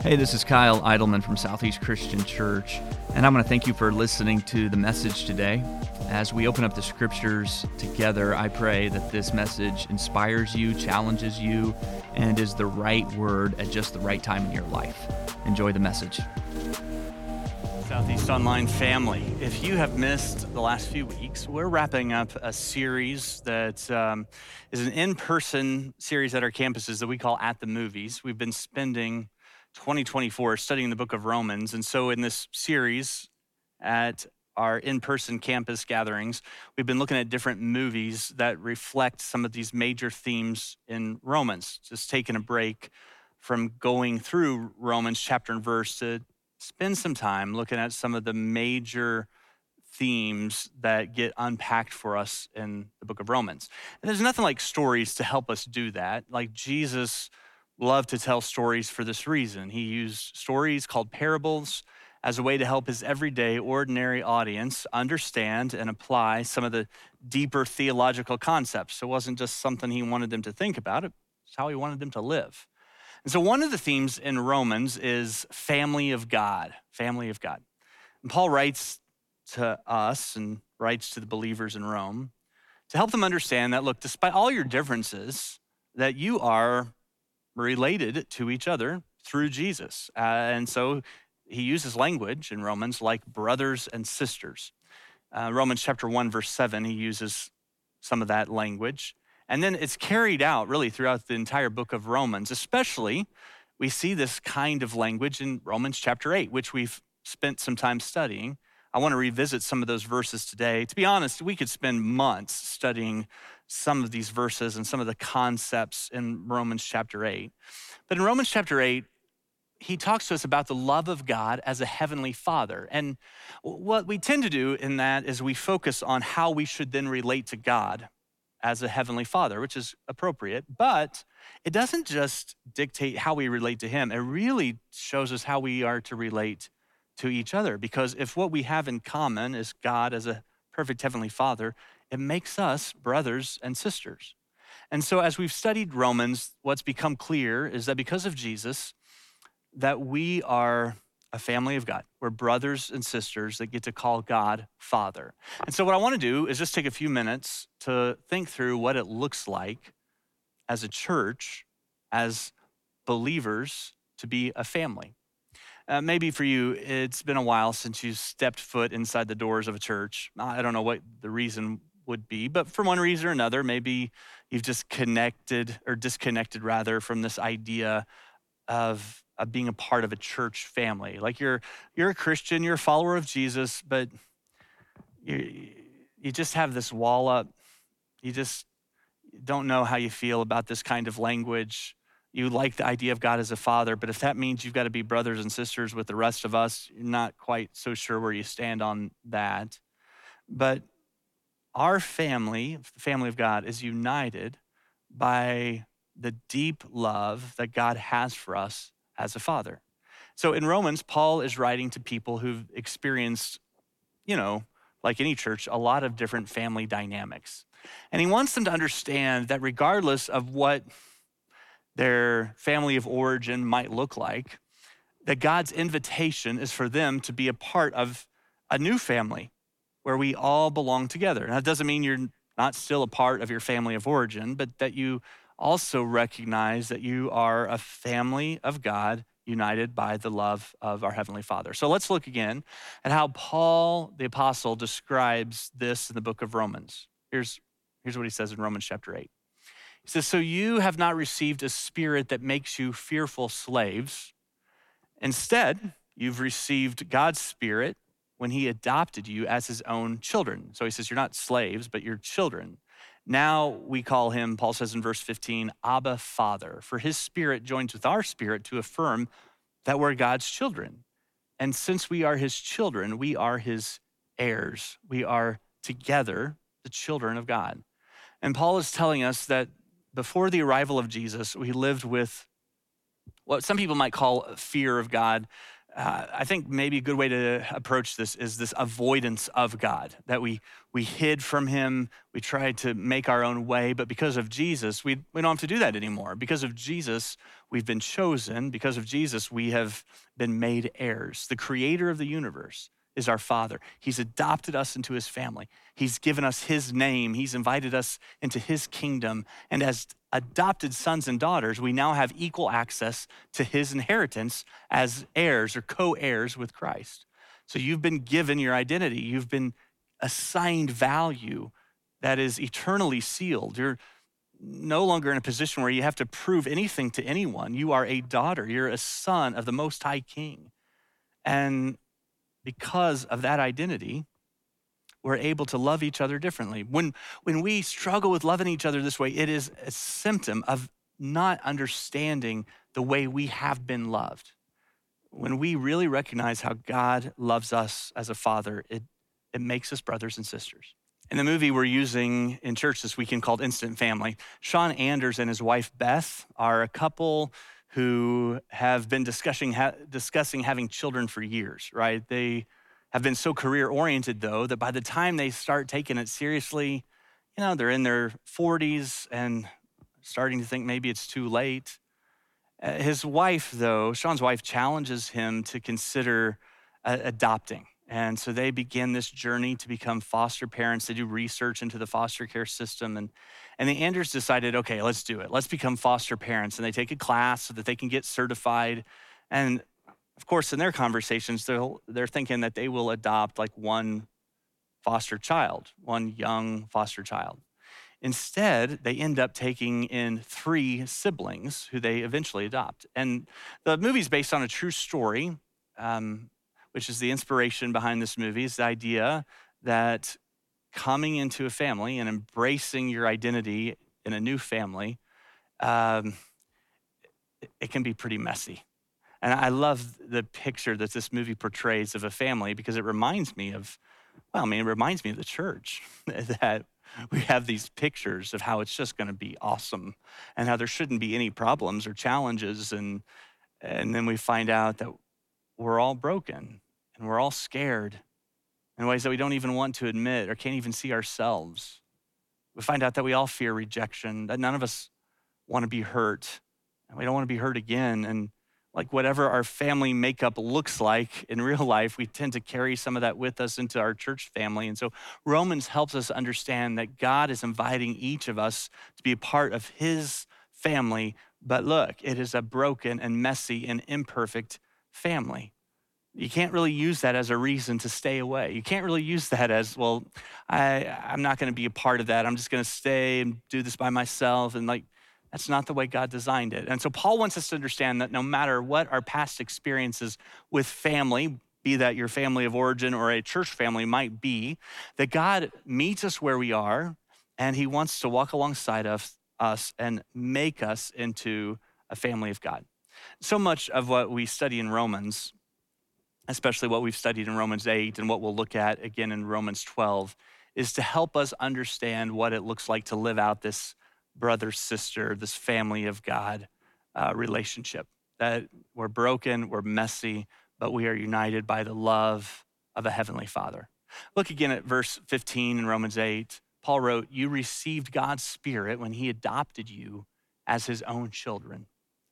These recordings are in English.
Hey, this is Kyle Eidelman from Southeast Christian Church, and I'm going to thank you for listening to the message today. As we open up the scriptures together, I pray that this message inspires you, challenges you, and is the right word at just the right time in your life. Enjoy the message. Southeast Online family, if you have missed the last few weeks, we're wrapping up a series that is an in-person series at our campuses that we call At the Movies. We've been spending 2024 studying the book of Romans. And so in this series at our in-person campus gatherings, we've been looking at different movies that reflect some of these major themes in Romans. Just taking a break from going through Romans chapter and verse to spend some time looking at some of the major themes that get unpacked for us in the book of Romans. And there's nothing like stories to help us do that. Like Jesus loved to tell stories for this reason. He used stories called parables as a way to help his everyday, ordinary audience understand and apply some of the deeper theological concepts. It wasn't just something he wanted them to think about, it's how he wanted them to live. And so one of the themes in Romans is family of God, family of God. And Paul writes to us and writes to the believers in Rome to help them understand that, look, despite all your differences, that you are related to each other through Jesus. And so he uses language in Romans like brothers and sisters. Romans chapter 1, verse 7, he uses some of that language. And then it's carried out really throughout the entire book of Romans. Especially, we see this kind of language in Romans chapter 8, which we've spent some time studying. I want to revisit some of those verses today. To be honest, we could spend months studying some of these verses and some of the concepts in Romans chapter 8. But in Romans chapter 8, he talks to us about the love of God as a heavenly father. And what we tend to do in that is we focus on how we should then relate to God as a heavenly father, which is appropriate, but it doesn't just dictate how we relate to him. It really shows us how we are to relate to each other, because if what we have in common is God as a perfect heavenly father, it makes us brothers and sisters. And so as we've studied Romans, what's become clear is that because of Jesus, that we are a family of God. We're brothers and sisters that get to call God Father. And so what I want to do is just take a few minutes to think through what it looks like as a church, as believers, to be a family. Maybe for you, it's been a while since you stepped foot inside the doors of a church. I don't know what the reason would be, but for one reason or another, maybe you've just disconnected from this idea of being a part of a church family. Like you're a Christian, you're a follower of Jesus, but you just have this wall up. You just don't know how you feel about this kind of language. You like the idea of God as a father, but if that means you've got to be brothers and sisters with the rest of us, you're not quite so sure where you stand on that. But our family, the family of God, is united by the deep love that God has for us as a father. So in Romans, Paul is writing to people who've experienced, like any church, a lot of different family dynamics. And he wants them to understand that regardless of what their family of origin might look like, that God's invitation is for them to be a part of a new family where we all belong together. Now, that doesn't mean you're not still a part of your family of origin, but that you also recognize that you are a family of God united by the love of our Heavenly Father. So let's look again at how Paul, the apostle, describes this in the book of Romans. Here's what he says in Romans chapter 8. He says, "So you have not received a spirit that makes you fearful slaves. Instead, you've received God's Spirit when he adopted you as his own children." So he says, you're not slaves, but you're children. Now we call him, Paul says in verse 15, Abba, Father. For his Spirit joins with our spirit to affirm that we're God's children. And since we are his children, we are his heirs. We are together the children of God. And Paul is telling us that before the arrival of Jesus, we lived with what some people might call fear of God. I think maybe a good way to approach this is this avoidance of God, that we hid from him, we tried to make our own way, but because of Jesus, we don't have to do that anymore. Because of Jesus, we've been chosen. Because of Jesus, we have been made heirs. The creator of the universe is our Father. He's adopted us into his family. He's given us his name. He's invited us into his kingdom. And as adopted sons and daughters, we now have equal access to his inheritance as heirs or co-heirs with Christ. So you've been given your identity. You've been assigned value that is eternally sealed. You're no longer in a position where you have to prove anything to anyone. You are a daughter. You're a son of the Most High King. And because of that identity, we're able to love each other differently. When we struggle with loving each other this way, it is a symptom of not understanding the way we have been loved. When we really recognize how God loves us as a father, it makes us brothers and sisters. In the movie we're using in church this weekend called Instant Family, Sean Anders and his wife Beth are a couple who have been discussing having children for years, right? They have been so career-oriented, though, that by the time they start taking it seriously, they're in their 40s and starting to think maybe it's too late. His wife, though, Sean's wife, challenges him to consider adopting. And so they begin this journey to become foster parents. They do research into the foster care system. And the Anders decided, okay, let's do it. Let's become foster parents. And they take a class so that they can get certified. And of course, in their conversations, they're thinking that they will adopt like one foster child, one young foster child. Instead, they end up taking in 3 siblings who they eventually adopt. And the movie's based on a true story, which is the inspiration behind this movie, is the idea that coming into a family and embracing your identity in a new family, it can be pretty messy. And I love the picture that this movie portrays of a family because it reminds me of the church, that we have these pictures of how it's just going to be awesome and how there shouldn't be any problems or challenges. And then we find out that we're all broken and we're all scared in ways that we don't even want to admit or can't even see ourselves. We find out that we all fear rejection, that none of us want to be hurt, and we don't want to be hurt again. And like whatever our family makeup looks like in real life, we tend to carry some of that with us into our church family. And so Romans helps us understand that God is inviting each of us to be a part of his family. But look, it is a broken and messy and imperfect family. You can't really use that as a reason to stay away. You can't really use that as, well, I'm not going to be a part of that. I'm just going to stay and do this by myself. And that's not the way God designed it. And so Paul wants us to understand that no matter what our past experiences with family, be that your family of origin or a church family might be, that God meets us where we are, and he wants to walk alongside of us and make us into a family of God. So much of what we study in Romans, especially what we've studied in Romans 8 and what we'll look at again in Romans 12, is to help us understand what it looks like to live out this brother, sister, this family of God relationship. That we're broken, we're messy, but we are united by the love of a heavenly Father. Look again at verse 15 in Romans 8. Paul wrote, "You received God's Spirit when he adopted you as his own children."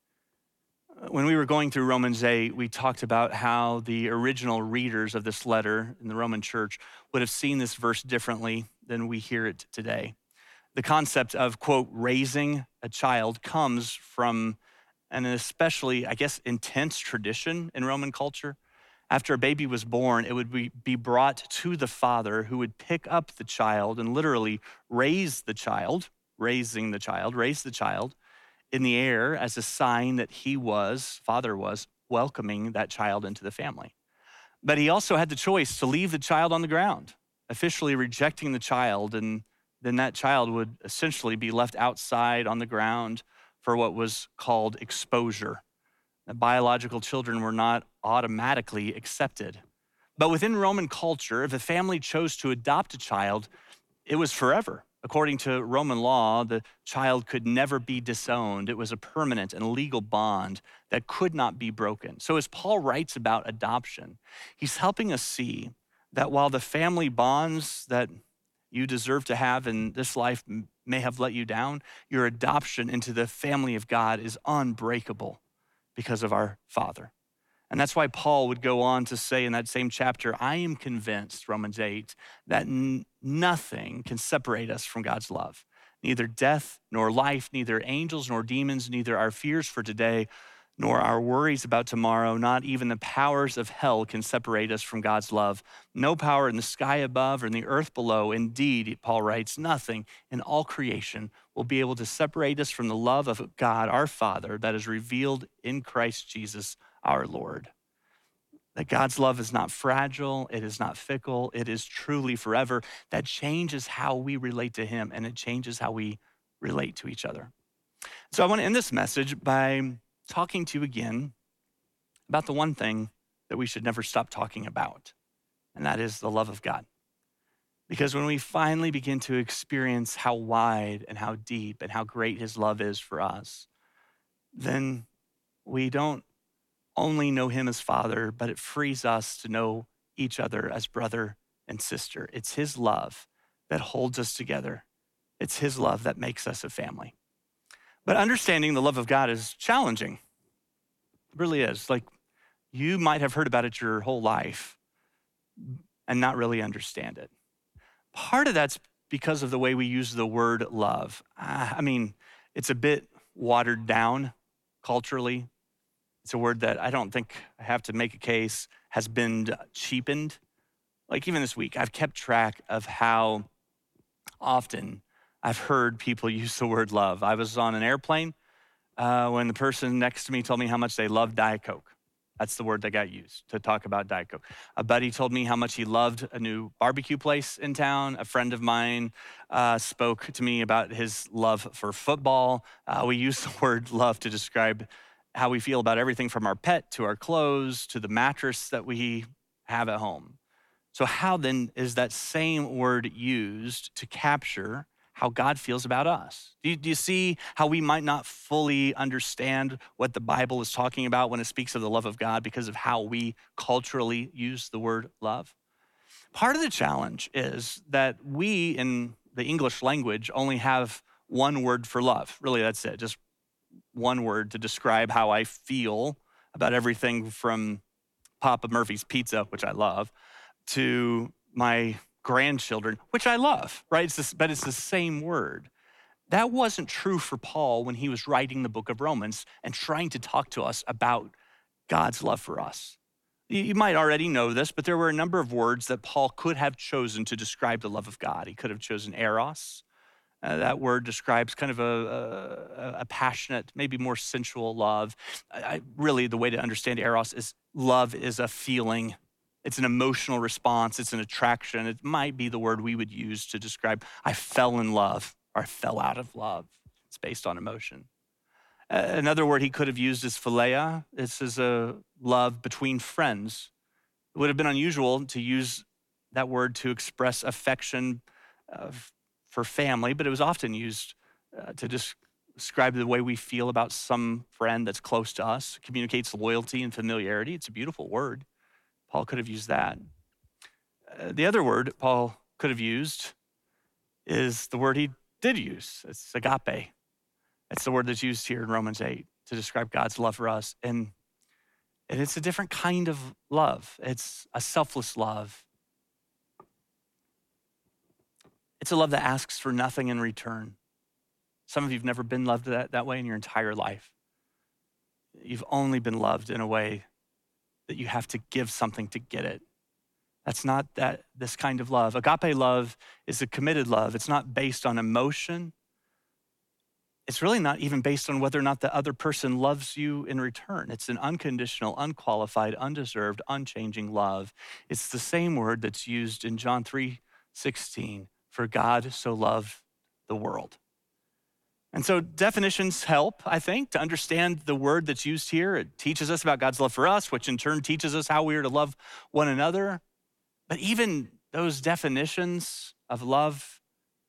When we were going through Romans 8, we talked about how the original readers of this letter in the Roman church would have seen this verse differently than we hear it today. The concept of, quote, raising a child comes from an especially, intense tradition in Roman culture. After a baby was born, it would be brought to the father, who would pick up the child and literally raise the child in the air as a sign that father was welcoming that child into the family. But he also had the choice to leave the child on the ground, officially rejecting the child, and then that child would essentially be left outside on the ground for what was called exposure. The biological children were not automatically accepted. But within Roman culture, if a family chose to adopt a child, it was forever. According to Roman law, the child could never be disowned. It was a permanent and legal bond that could not be broken. So as Paul writes about adoption, he's helping us see that while the family bonds that you deserve to have in this life may have let you down, your adoption into the family of God is unbreakable because of our Father. And that's why Paul would go on to say in that same chapter, I am convinced, Romans 8, that nothing can separate us from God's love. Neither death nor life, neither angels nor demons, neither our fears for today nor our worries about tomorrow, not even the powers of hell can separate us from God's love. No power in the sky above or in the earth below. Indeed, Paul writes, nothing in all creation will be able to separate us from the love of God, our Father, that is revealed in Christ Jesus, our Lord. That God's love is not fragile, it is not fickle, it is truly forever. That changes how we relate to him, and it changes how we relate to each other. So I want to end this message by talking to you again about the one thing that we should never stop talking about, and that is the love of God. Because when we finally begin to experience how wide and how deep and how great his love is for us, then we don't only know him as Father, but it frees us to know each other as brother and sister. It's his love that holds us together. It's his love that makes us a family. But understanding the love of God is challenging. It really is. Like, you might have heard about it your whole life and not really understand it. Part of that's because of the way we use the word love. I mean, it's a bit watered down culturally. It's a word that I don't think I have to make a case has been cheapened. Like even this week, I've kept track of how often I've heard people use the word love. I was on an airplane when the person next to me told me how much they loved Diet Coke. That's the word that got used to talk about Diet Coke. A buddy told me how much he loved a new barbecue place in town. A friend of mine spoke to me about his love for football. We use the word love to describe how we feel about everything from our pet to our clothes to the mattress that we have at home. So how then is that same word used to capture how God feels about us? Do you see how we might not fully understand what the Bible is talking about when it speaks of the love of God because of how we culturally use the word love? Part of the challenge is that we in the English language only have one word for love. Really, that's it, just one word to describe how I feel about everything from Papa Murphy's Pizza, which I love, to my grandchildren, which I love, right? But it's the same word. That wasn't true for Paul when he was writing the book of Romans and trying to talk to us about God's love for us. You might already know this, but there were a number of words that Paul could have chosen to describe the love of God. He could have chosen eros. That word describes kind of a passionate, maybe more sensual love. Really, the way to understand eros is love is a feeling. It's an emotional response. It's an attraction. It might be the word we would use to describe I fell in love or I fell out of love. It's based on emotion. Another word he could have used is philia. This is a love between friends. It would have been unusual to use that word to express affection for family, but it was often used to describe the way we feel about some friend that's close to us. It communicates loyalty and familiarity. It's a beautiful word. Paul could have used that. The other word Paul could have used is the word he did use. It's agape. It's the word that's used here in Romans 8 to describe God's love for us. And it's a different kind of love. It's a selfless love. It's a love that asks for nothing in return. Some of you have never been loved that way in your entire life. You've only been loved in a way that you have to give something to get it. That's not this kind of love. Agape love is a committed love. It's not based on emotion. It's really not even based on whether or not the other person loves you in return. It's an unconditional, unqualified, undeserved, unchanging love. It's the same word that's used in John 3:16. For God so loved the world. And so definitions help, I think, to understand the word that's used here. It teaches us about God's love for us, which in turn teaches us how we are to love one another. But even those definitions of love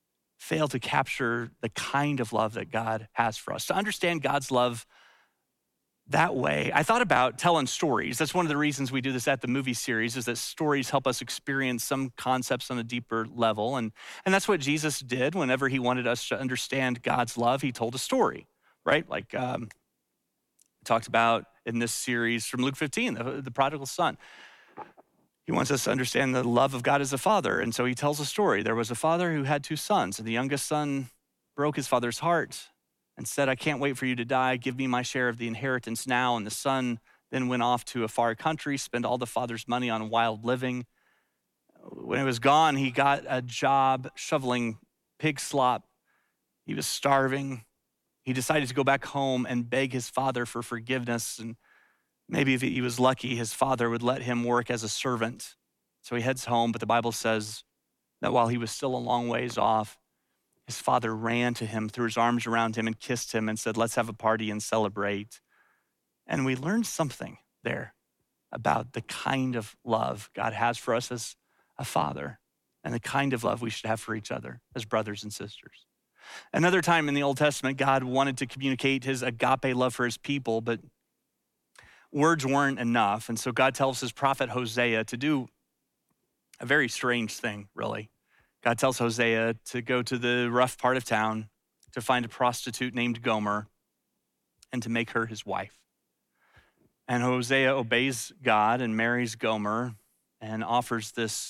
fail to capture the kind of love that God has for us. To understand God's love that way, I thought about telling stories. That's one of the reasons we do this at the movie series, is that stories help us experience some concepts on a deeper level. And that's what Jesus did whenever he wanted us to understand God's love. He told a story, right? Like talked about in this series from Luke 15, the prodigal son. He wants us to understand the love of God as a father. And so he tells a story. There was a father who had 2 sons, and the youngest son broke his father's heart and said, "I can't wait for you to die. Give me my share of the inheritance now." And the son then went off to a far country, spent all the father's money on wild living. When it was gone, he got a job shoveling pig slop. He was starving. He decided to go back home and beg his father for forgiveness. And maybe if he was lucky, his father would let him work as a servant. So he heads home, but the Bible says that while he was still a long ways off, his father ran to him, threw his arms around him and kissed him and said, "Let's have a party and celebrate." And we learned something there about the kind of love God has for us as a father and the kind of love we should have for each other as brothers and sisters. Another time in the Old Testament, God wanted to communicate his agape love for his people, but words weren't enough. And so God tells his prophet Hosea to do a very strange thing, really. God tells Hosea to go to the rough part of town to find a prostitute named Gomer and to make her his wife. And Hosea obeys God and marries Gomer and offers this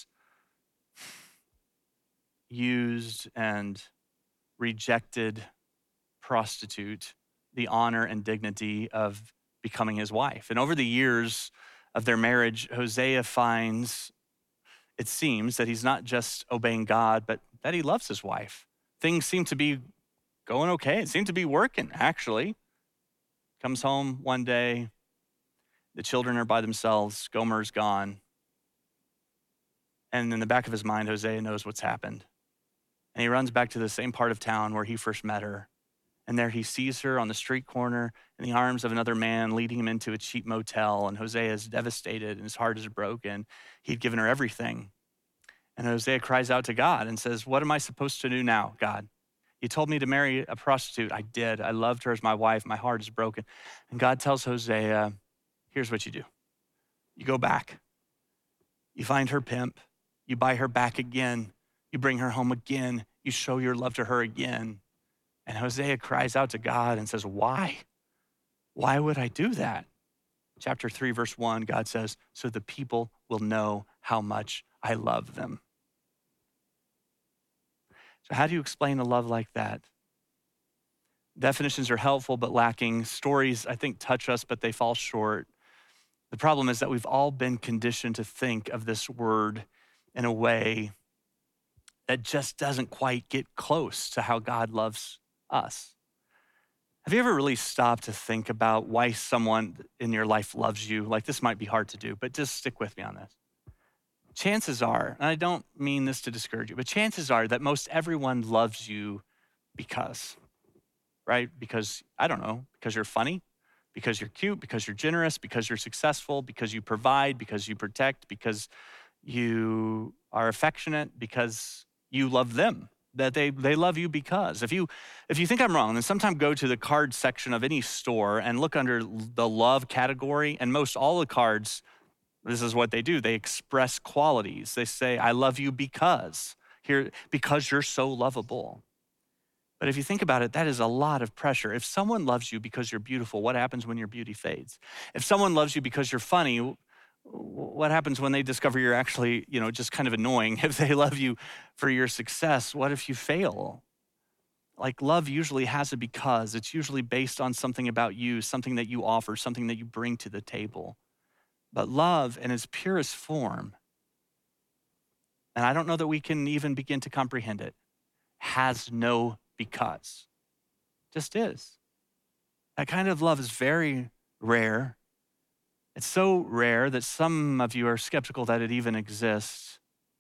used and rejected prostitute the honor and dignity of becoming his wife. And over the years of their marriage, Hosea finds, it seems, that he's not just obeying God, but that he loves his wife. Things seem to be going okay. It seemed to be working, actually. Comes home one day, the children are by themselves, Gomer's gone. And in the back of his mind, Hosea knows what's happened. And he runs back to the same part of town where he first met her. And there he sees her on the street corner in the arms of another man, leading him into a cheap motel. And Hosea is devastated and his heart is broken. He'd given her everything. And Hosea cries out to God and says, "What am I supposed to do now, God? You told me to marry a prostitute. I did. I loved her as my wife. My heart is broken." And God tells Hosea, "Here's what you do. You go back. You find her pimp. You buy her back again. You bring her home again. You show your love to her again." And Hosea cries out to God and says, "Why? Why would I do that?" Chapter 3, verse 1, God says, "So the people will know how much I love them." So how do you explain a love like that? Definitions are helpful but lacking. Stories, I think, touch us, but they fall short. The problem is that we've all been conditioned to think of this word in a way that just doesn't quite get close to how God loves us. Have you ever really stopped to think about why someone in your life loves you? Like, this might be hard to do, but just stick with me on this. Chances are, and I don't mean this to discourage you, but chances are that most everyone loves you because, right? Because, I don't know, because you're funny, because you're cute, because you're generous, because you're successful, because you provide, because you protect, because you are affectionate, because you love them. That they love you because. If you think I'm wrong, then sometime go to the card section of any store and look under the love category, and most all the cards, this is what they do. They express qualities. They say, "I love you because you're so lovable." But if you think about it, that is a lot of pressure. If someone loves you because you're beautiful, what happens when your beauty fades? If someone loves you because you're funny, what happens when they discover you're actually, just kind of annoying? If they love you for your success, what if you fail? Like, love usually has a because. It's usually based on something about you, something that you offer, something that you bring to the table. But love in its purest form, and I don't know that we can even begin to comprehend it, has no because. Just is. That kind of love is very rare. It's so rare that some of you are skeptical that it even exists.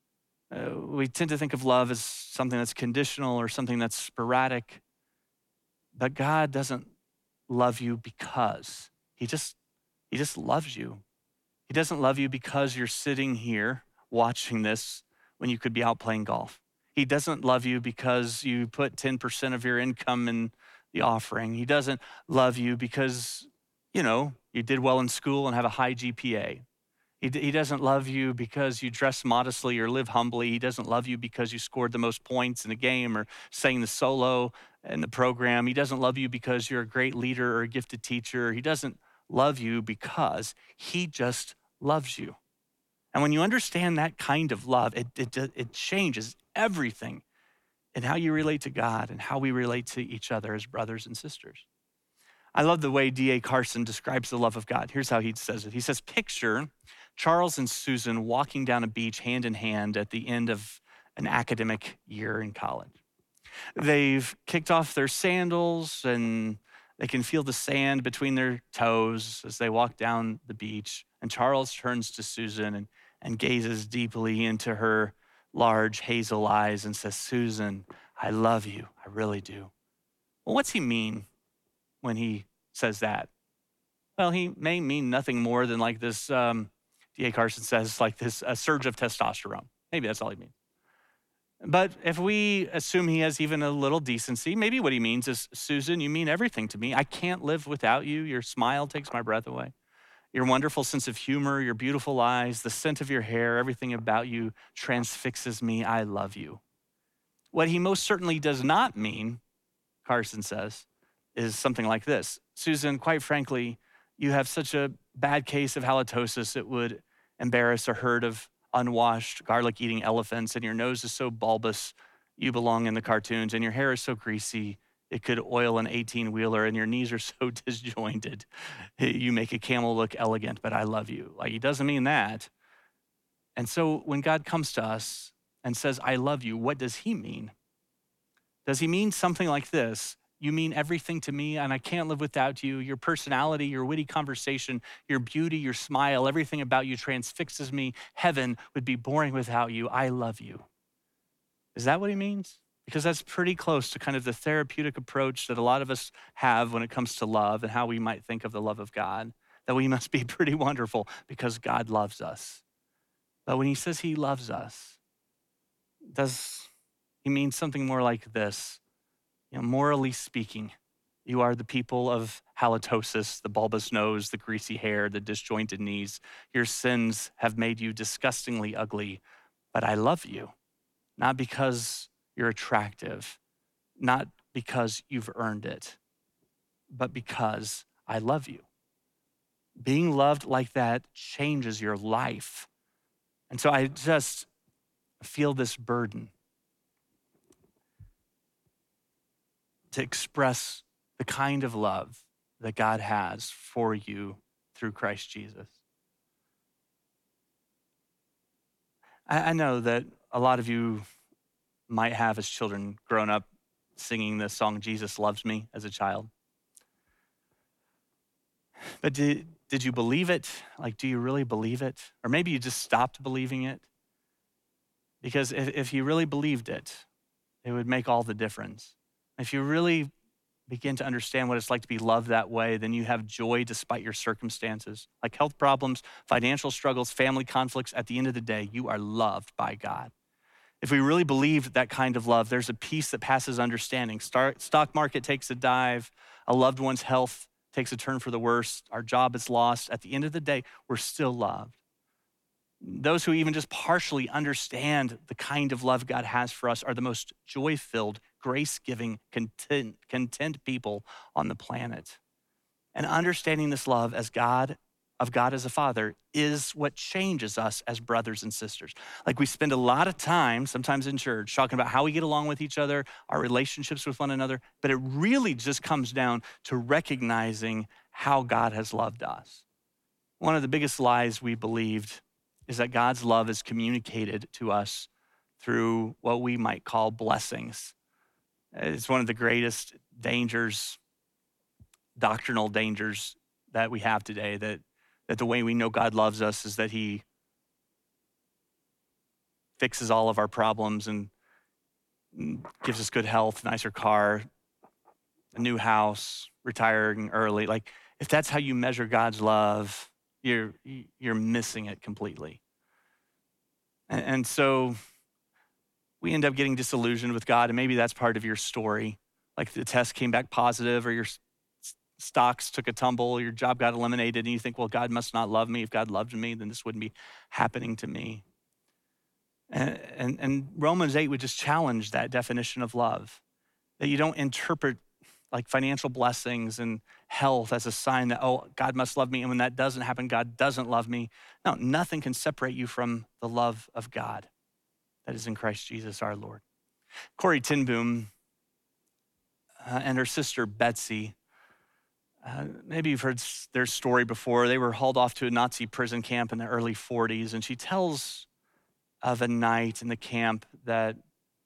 We tend to think of love as something that's conditional or something that's sporadic. But God doesn't love you because. He just loves you. He doesn't love you because you're sitting here watching this when you could be out playing golf. He doesn't love you because you put 10% of your income in the offering. He doesn't love you because, you did well in school and have a high GPA. He doesn't love you because you dress modestly or live humbly. He doesn't love you because you scored the most points in a game or sang the solo in the program. He doesn't love you because you're a great leader or a gifted teacher. He doesn't love you because he just loves you. And when you understand that kind of love, it changes everything in how you relate to God and how we relate to each other as brothers and sisters. I love the way D.A. Carson describes the love of God. Here's how he says it. He says, picture Charles and Susan walking down a beach hand in hand at the end of an academic year in college. They've kicked off their sandals and they can feel the sand between their toes as they walk down the beach. And Charles turns to Susan and gazes deeply into her large hazel eyes and says, Susan, I love you. I really do. Well, what's he mean when he says that? Well, he may mean nothing more than like this, D.A. Carson says, like this, a surge of testosterone. Maybe that's all he means. But if we assume he has even a little decency, maybe what he means is, Susan, you mean everything to me. I can't live without you. Your smile takes my breath away. Your wonderful sense of humor, your beautiful eyes, the scent of your hair, everything about you transfixes me. I love you. What he most certainly does not mean, Carson says, is something like this. Susan, quite frankly, you have such a bad case of halitosis, it would embarrass a herd of unwashed, garlic-eating elephants, and your nose is so bulbous, you belong in the cartoons, and your hair is so greasy, it could oil an 18-wheeler, and your knees are so disjointed, you make a camel look elegant, but I love you. Like, he doesn't mean that. And so when God comes to us and says, I love you, what does he mean? Does he mean something like this? You mean everything to me, and I can't live without you. Your personality, your witty conversation, your beauty, your smile, everything about you transfixes me. Heaven would be boring without you. I love you. Is that what he means? Because that's pretty close to kind of the therapeutic approach that a lot of us have when it comes to love and how we might think of the love of God, that we must be pretty wonderful because God loves us. But when he says he loves us, does he mean something more like this? Morally speaking, you are the people of halitosis, the bulbous nose, the greasy hair, the disjointed knees. Your sins have made you disgustingly ugly, but I love you, not because you're attractive, not because you've earned it, but because I love you. Being loved like that changes your life. And so I just feel this burden to express the kind of love that God has for you through Christ Jesus. I know that a lot of you might have, as children, grown up singing the song, Jesus Loves Me, as a child. But did you believe it? Like, do you really believe it? Or maybe you just stopped believing it? Because if you really believed it, it would make all the difference. If you really begin to understand what it's like to be loved that way, then you have joy despite your circumstances. Like health problems, financial struggles, family conflicts, at the end of the day, you are loved by God. If we really believed that kind of love, there's a peace that passes understanding. Stock market takes a dive, a loved one's health takes a turn for the worse, our job is lost. At the end of the day, we're still loved. Those who even just partially understand the kind of love God has for us are the most joy-filled, grace-giving, content people on the planet. And understanding this love of God as a father is what changes us as brothers and sisters. Like, we spend a lot of time, sometimes in church, talking about how we get along with each other, our relationships with one another, but it really just comes down to recognizing how God has loved us. One of the biggest lies we believed is that God's love is communicated to us through what we might call blessings. It's one of the greatest dangers, doctrinal dangers that we have today, that the way we know God loves us is that he fixes all of our problems and gives us good health, nicer car, a new house, retiring early. Like, if that's how you measure God's love, you're missing it completely. And so we end up getting disillusioned with God, and maybe that's part of your story. Like the test came back positive, or your stocks took a tumble, your job got eliminated, and you think, well, God must not love me. If God loved me, then this wouldn't be happening to me. And Romans 8 would just challenge that definition of love, that you don't interpret like financial blessings and health as a sign that, oh, God must love me. And when that doesn't happen, God doesn't love me. No, nothing can separate you from the love of God that is in Christ Jesus our Lord. Corrie ten Boom and her sister Betsy, maybe you've heard their story before. They were hauled off to a Nazi prison camp in the early 40s, and she tells of a night in the camp that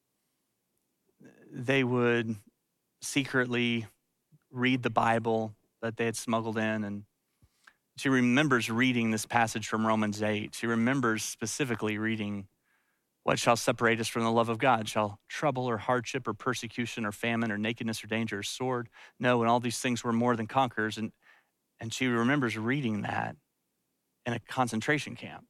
they would secretly read the Bible that they had smuggled in. And she remembers reading this passage from Romans 8. She remembers specifically reading, what shall separate us from the love of God? Shall trouble or hardship or persecution or famine or nakedness or danger or sword? No, and all these things were more than conquerors. And she remembers reading that in a concentration camp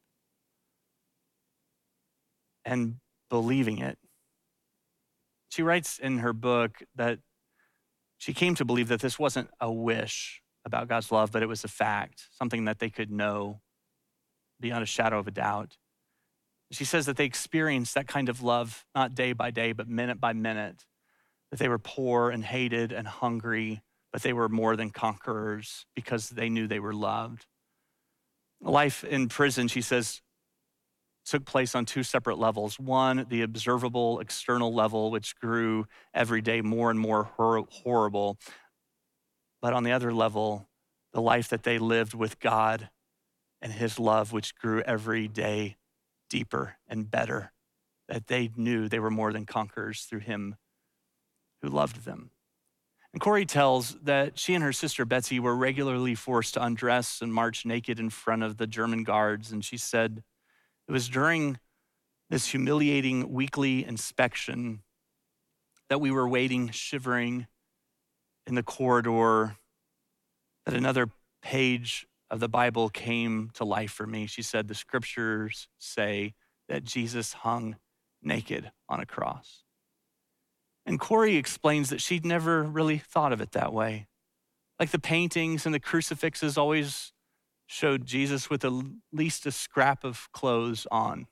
and believing it. She writes in her book that she came to believe that this wasn't a wish about God's love, but it was a fact, something that they could know beyond a shadow of a doubt. She says that they experienced that kind of love, not day by day, but minute by minute, that they were poor and hated and hungry, but they were more than conquerors because they knew they were loved. Life in prison, she says, took place on two separate levels. One, the observable external level, which grew every day more and more horrible. But on the other level, the life that they lived with God and his love, which grew every day deeper and better, that they knew they were more than conquerors through him who loved them. And Corrie tells that she and her sister Betsy were regularly forced to undress and march naked in front of the German guards. And she said it was during this humiliating weekly inspection that we were waiting, shivering in the corridor, that another page of the Bible came to life for me. She said, the scriptures say that Jesus hung naked on a cross. And Corrie explains that she'd never really thought of it that way. Like the paintings and the crucifixes always showed Jesus with at least a scrap of clothes on.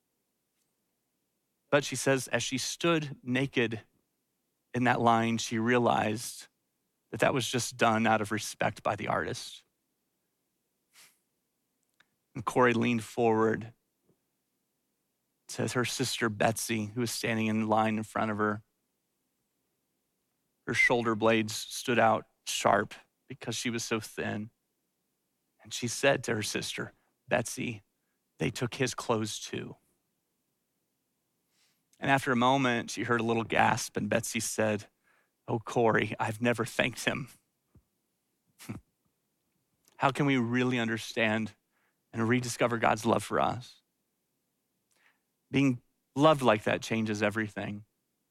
But she says, as she stood naked in that line, she realized that that was just done out of respect by the artist. And Corrie leaned forward to her sister Betsy, who was standing in line in front of her. Her shoulder blades stood out sharp because she was so thin. And she said to her sister, Betsy, they took his clothes too. And after a moment, she heard a little gasp, and Betsy said, oh, Corrie, I've never thanked him. How can we really understand and rediscover God's love for us? Being loved like that changes everything.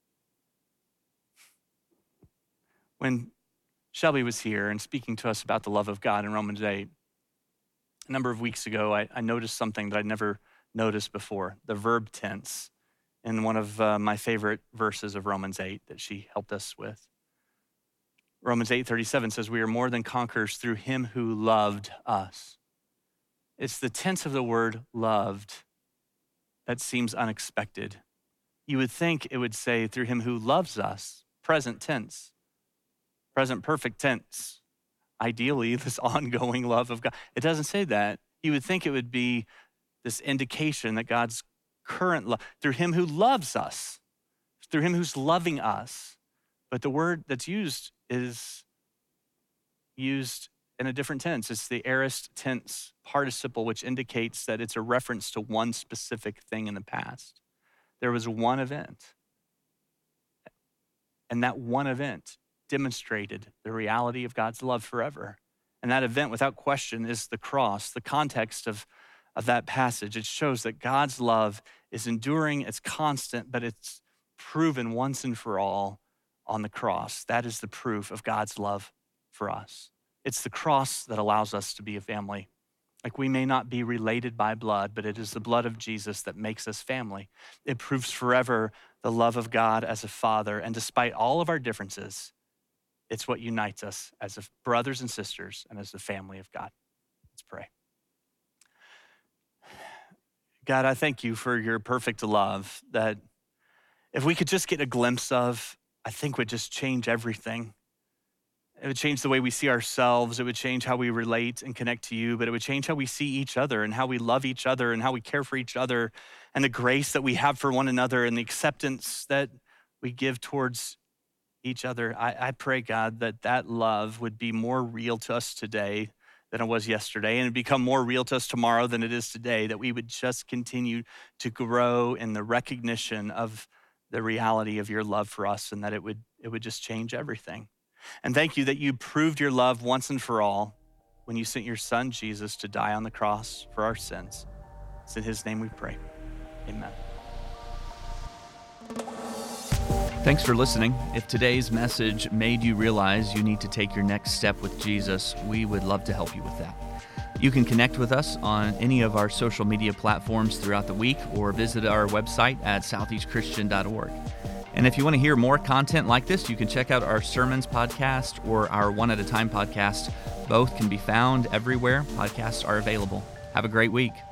When Shelby was here and speaking to us about the love of God in Romans 8, a number of weeks ago, I noticed something that I'd never noticed before, the verb tense in one of my favorite verses of Romans 8 that she helped us with. Romans 8:37 says, we are more than conquerors through him who loved us. It's the tense of the word loved that seems unexpected. You would think it would say through him who loves us, present tense, present perfect tense. Ideally, this ongoing love of God. It doesn't say that. You would think it would be this indication that God's current love, through him who loves us, through him who's loving us. But the word that's used is used in a different tense. It's the aorist tense participle, which indicates that it's a reference to one specific thing in the past. There was one event, and that one event demonstrated the reality of God's love forever. And that event, without question, is the cross. The context of that passage, it shows that God's love is enduring, it's constant, but it's proven once and for all on the cross. That is the proof of God's love for us. It's the cross that allows us to be a family. Like we may not be related by blood, but it is the blood of Jesus that makes us family. It proves forever the love of God as a father. And despite all of our differences, it's what unites us as brothers and sisters and as the family of God. Let's pray. God, I thank you for your perfect love that if we could just get a glimpse of, I think would just change everything. It would change the way we see ourselves. It would change how we relate and connect to you, but it would change how we see each other and how we love each other and how we care for each other and the grace that we have for one another and the acceptance that we give towards each other. I pray, God, that love would be more real to us today than it was yesterday, and it'd become more real to us tomorrow than it is today, that we would just continue to grow in the recognition of the reality of your love for us, and that it would just change everything. And thank you that you proved your love once and for all when you sent your son, Jesus, to die on the cross for our sins. It's in his name we pray. Amen. Thanks for listening. If today's message made you realize you need to take your next step with Jesus, we would love to help you with that. You can connect with us on any of our social media platforms throughout the week or visit our website at southeastchristian.org. And if you want to hear more content like this, you can check out our sermons podcast or our One at a Time podcast. Both can be found everywhere podcasts are available. Have a great week.